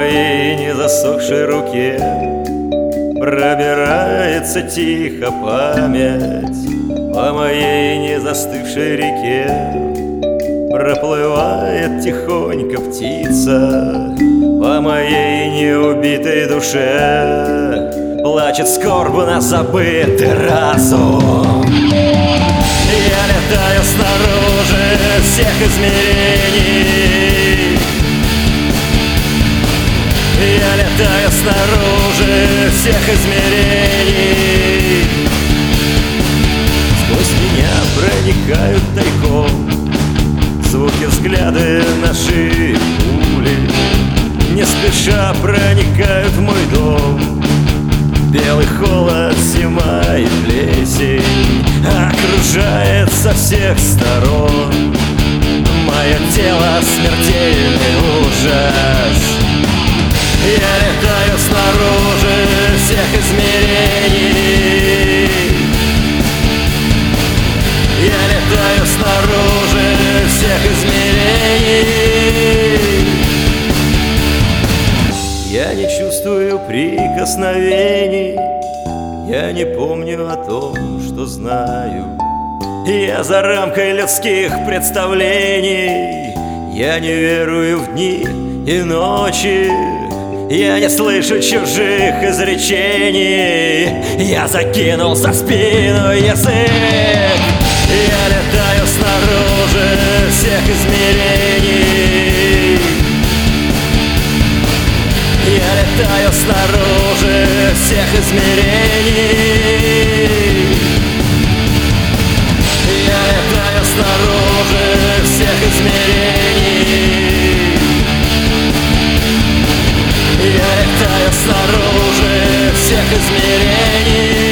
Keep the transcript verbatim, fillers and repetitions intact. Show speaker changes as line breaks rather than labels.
моей незасохшей руке пробирается тихо память, по моей незастывшей реке проплывает тихонько птица, по моей неубитой душе плачет скорбно забытый разум. Я летаю снаружи всех измерений, я летаю снаружи всех измерений. Сквозь меня проникают тайком звуки, взгляды, наши пули, не спеша проникают в мой дом. Белый холод, зима и плесень окружает со всех сторон. Мое тело смертельный ужас. Я летаю снаружи всех измерений, я летаю снаружи всех измерений. Я не чувствую прикосновений, я не помню о том, что знаю. Я за рамкой людских представлений, я не верую в дни и ночи, я не слышу чужих изречений. Я закинул за спину язык, я летаю снаружи всех измерений, я летаю снаружи всех измерений, я летаю снаружи всех измерений, я летаю снаружи всех измерений.